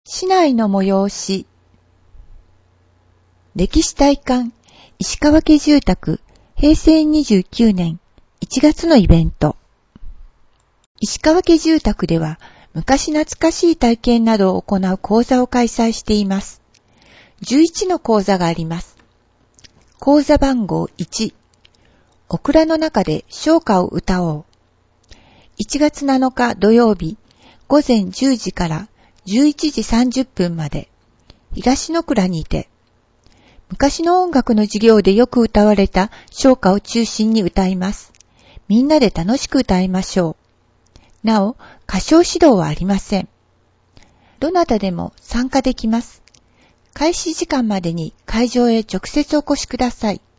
市内の催し。歴史体感石川家住宅平成29年1月のイベント。石川家住宅では昔懐かしい体験などを行う講座を開催しています。11の講座があります。講座番号1、オクラの中で唱歌を歌おう。1月7日土曜日午前10時から11時30分まで東の倉にて、昔の音楽の授業でよく歌われた唱歌を中心に歌います。みんなで楽しく歌いましょう。なお、歌唱指導はありません。どなたでも参加できます。開始時間までに会場へ直接お越しください。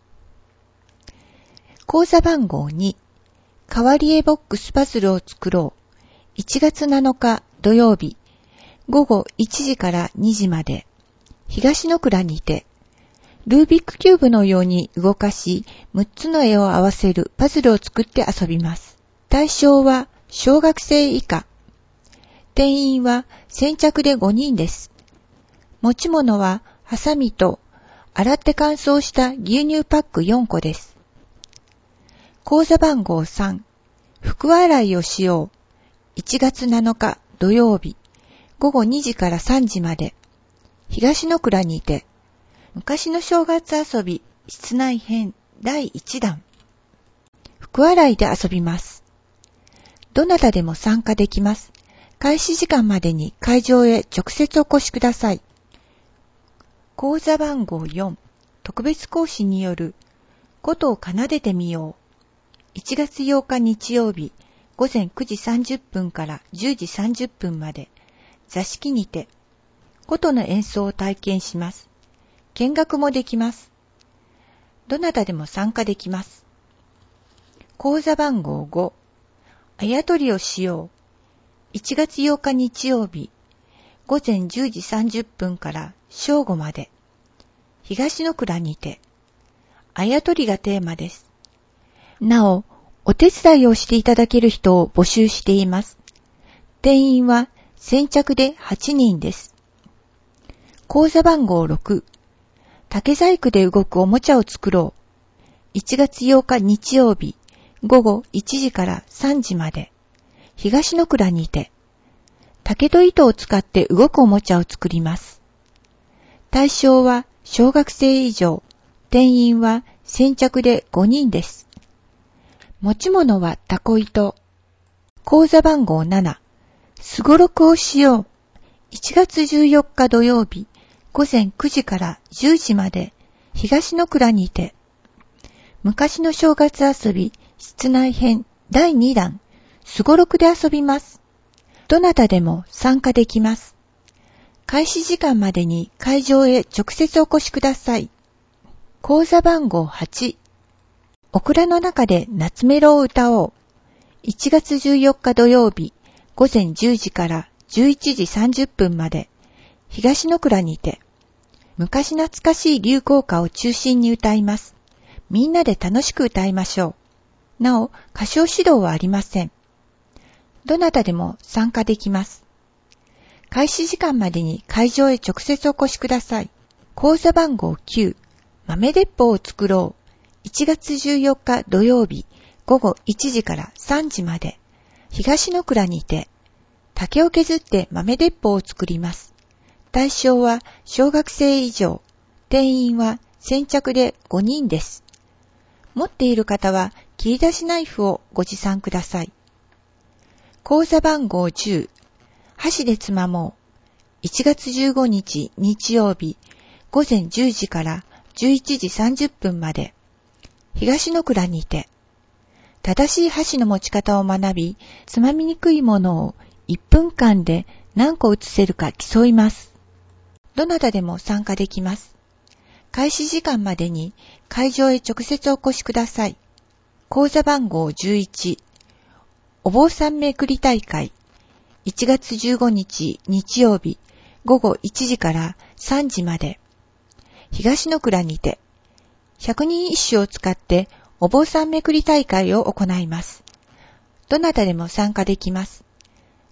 講座番号2、変わり絵ボックスパズルを作ろう。1月7日土曜日午後1時から2時まで東の倉にて、ルービックキューブのように動かし6つの絵を合わせるパズルを作って遊びます。対象は小学生以下。定員は先着で5人です。持ち物はハサミと洗って乾燥した牛乳パック4個です。講座番号3、服洗いをしよう。1月7日土曜日午後2時から3時まで東の倉にて、昔の正月遊び室内編第1弾。服洗いで遊びます。どなたでも参加できます。開始時間までに会場へ直接お越しください。講座番号4、特別講師による琴を奏でてみよう。1月8日日曜日午前9時30分から10時30分まで座敷にて琴の演奏を体験します。見学もできます。どなたでも参加できます。講座番号5、あやとりをしよう。1月8日日曜日午前10時30分から正午まで東の倉にて、あやとりがテーマです。なお、お手伝いをしていただける人を募集しています。定員は先着で8人です。講座番号6、竹細工で動くおもちゃを作ろう。1月8日日曜日午後1時から3時まで東の倉にて、竹と糸を使って動くおもちゃを作ります。対象は小学生以上。定員は先着で5人です。持ち物はタコ糸。講座番号7、すごろくをしよう。1月14日土曜日午前9時から10時まで東の倉にて、昔の正月遊び室内編第2弾、すごろくで遊びます。どなたでも参加できます。開始時間までに会場へ直接お越しください。講座番号8、オクラの中で夏メロを歌おう。1月14日土曜日午前10時から11時30分まで東の倉にて、昔懐かしい流行歌を中心に歌います。みんなで楽しく歌いましょう。なお、歌唱指導はありません。どなたでも参加できます。開始時間までに会場へ直接お越しください。講座番号9、豆鉄砲を作ろう。1月14日土曜日午後1時から3時まで東の倉にて、竹を削って豆鉄砲を作ります。対象は小学生以上。定員は先着で5人です。持っている方は切り出しナイフをご持参ください。講座番号10、箸でつまもう。1月15日日曜日午前10時から11時30分まで東の倉にて、正しい箸の持ち方を学び、つまみにくいものを1分間で何個移せるか競います。どなたでも参加できます。開始時間までに会場へ直接お越しください。講座番号11、お坊さんめくり大会。1月15日日曜日午後1時から3時まで東の倉にて、百人一首を使ってお坊さんめくり大会を行います。どなたでも参加できます。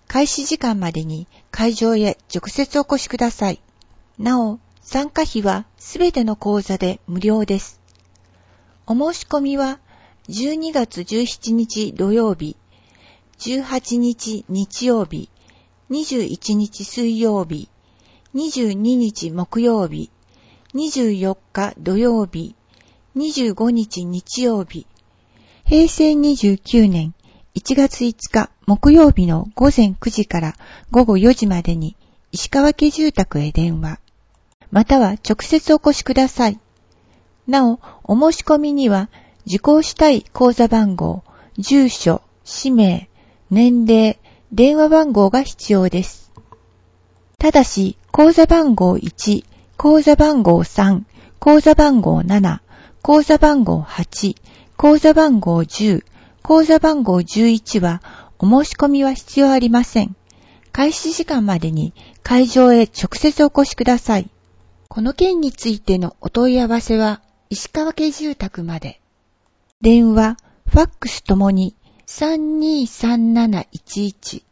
開始時間までに会場へ直接お越しください。なお、参加費はすべての講座で無料です。お申し込みは12月17日土曜日、18日日曜日、21日水曜日、22日木曜日、24日土曜日、25日日曜日、平成29年1月5日木曜日の午前9時から午後4時までに石川家住宅へ電話、または直接お越しください。なお、お申し込みには受講したい口座番号、住所、氏名、年齢、電話番号が必要です。ただし、口座番号1、口座番号3、口座番号7、口座番号8、口座番号10、口座番号11はお申し込みは必要ありません。開始時間までに会場へ直接お越しください。この件についてのお問い合わせは石川家住宅まで。電話、ファックスともに323711。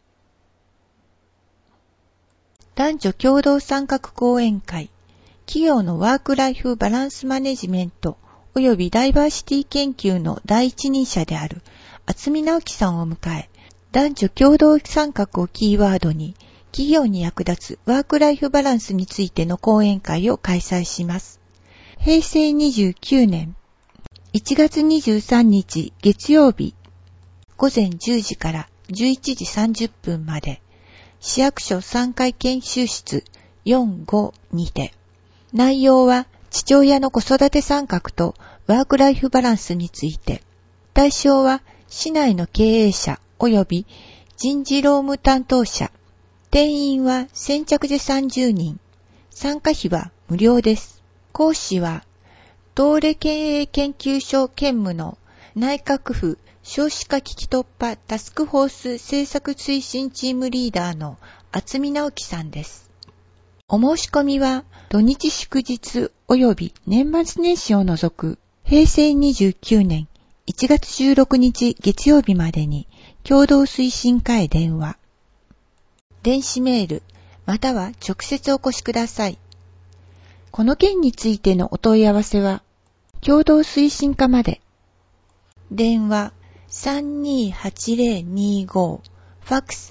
男女共同参画講演会、企業のワークライフバランスマネジメント及びダイバーシティ研究の第一人者である渥美直樹さんを迎え、男女共同参画をキーワードに企業に役立つワークライフバランスについての講演会を開催します。平成29年1月23日月曜日午前10時から11時30分まで市役所3階研修室4-5にて、内容は父親の子育て参画とワークライフバランスについて、対象は市内の経営者及び人事労務担当者、定員は先着で30人、参加費は無料です。講師は東レ経営研究所兼務の内閣府少子化危機突破タスクフォース政策推進チームリーダーの渥美直樹さんです。お申し込みは土日祝日及び年末年始を除く平成29年1月16日月曜日までに共同推進課へ電話、電子メールまたは直接お越しください。この件についてのお問い合わせは共同推進課まで。電話328025、ファックス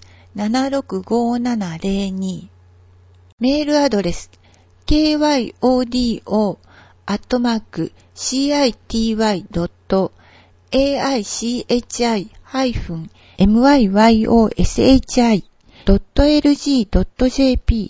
765702、メールアドレス kyodo@city-myyshi.lg.jp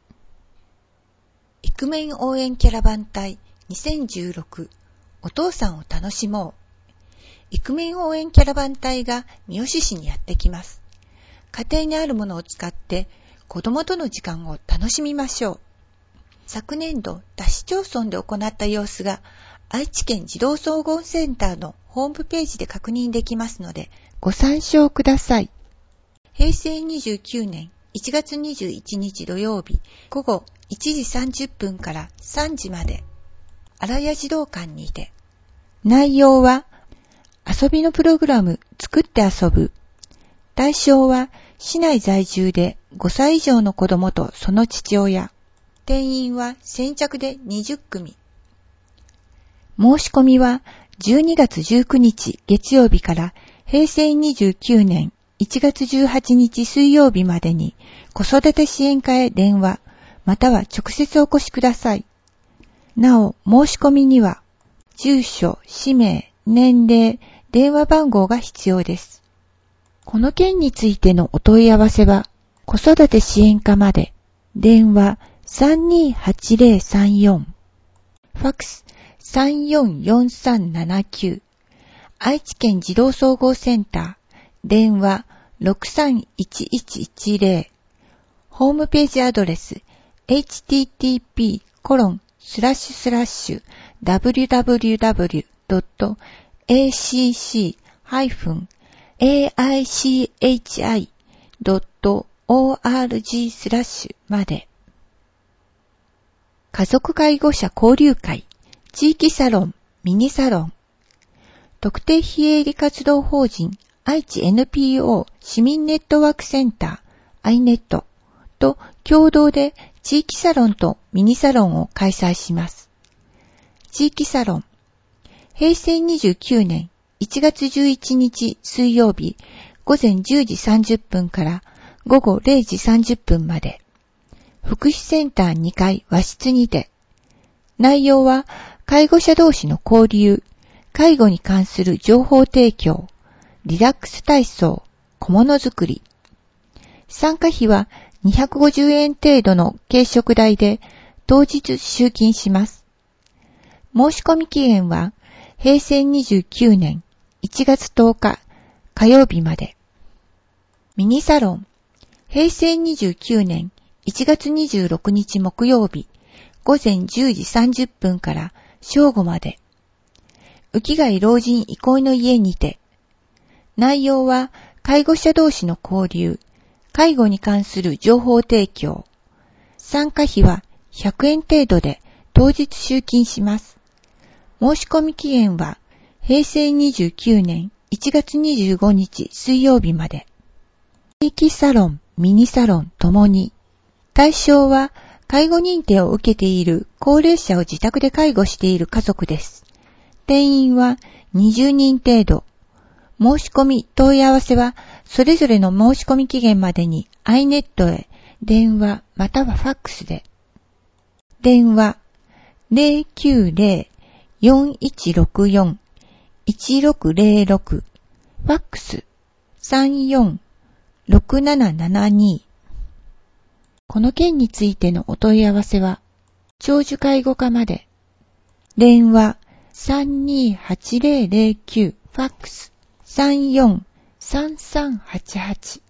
イクメン応援キャラバン隊2016お父さんを楽しもう。イクメン応援キャラバン隊が三好市にやってきます。家庭にあるものを使って子供との時間を楽しみましょう。昨年度他市町村で行った様子が愛知県児童総合センターのホームページで確認できますのでご参照ください。平成29年1月21日土曜日午後1時30分から3時まで荒谷児童館にて、内容は遊びのプログラム作って遊ぶ。対象は市内在住で5歳以上の子供とその父親。定員は先着で20組。申し込みは12月19日月曜日から平成29年1月18日水曜日までに子育て支援課へ電話または直接お越しください。なお、申し込みには住所、氏名、年齢、電話番号が必要です。この件についてのお問い合わせは子育て支援課まで。電話328034、ファックス344379、愛知県児童総合センター、電話631110、ホームページアドレス http://www.acci.org/ まで。家族介護者交流会、地域サロン、ミニサロン、特定非営利活動法人愛知 NPO 市民ネットワークセンター iNet と共同で地域サロンとミニサロンを開催します。地域サロン。平成29年1月11日水曜日午前10時30分から午後0時30分まで。福祉センター2階和室にて。内容は介護者同士の交流、介護に関する情報提供、リラックス体操、小物作り。参加費は250円程度の軽食代で当日集金します。申し込み期限は平成29年1月10日火曜日まで。ミニサロン。平成29年1月26日木曜日午前10時30分から正午まで。浮貝老人憩いの家にて。内容は介護者同士の交流、介護に関する情報提供。参加費は100円程度で当日集金します。申し込み期限は平成29年1月25日水曜日まで。地域サロン、ミニサロンともに。対象は介護認定を受けている高齢者を自宅で介護している家族です。定員は20人程度。申し込み問い合わせはそれぞれの申し込み期限までに iNet へ電話またはファックスで。電話 090-4164-1606 ファックス 34-6772。この件についてのお問い合わせは長寿介護課まで。電話 328009 ファックス 34-3388